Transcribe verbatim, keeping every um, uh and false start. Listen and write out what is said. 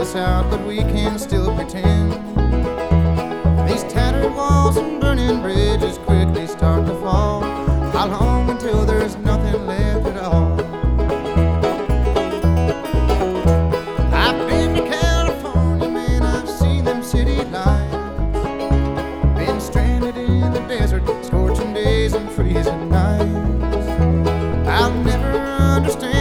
us out, but we can still pretend. These tattered walls and burning bridges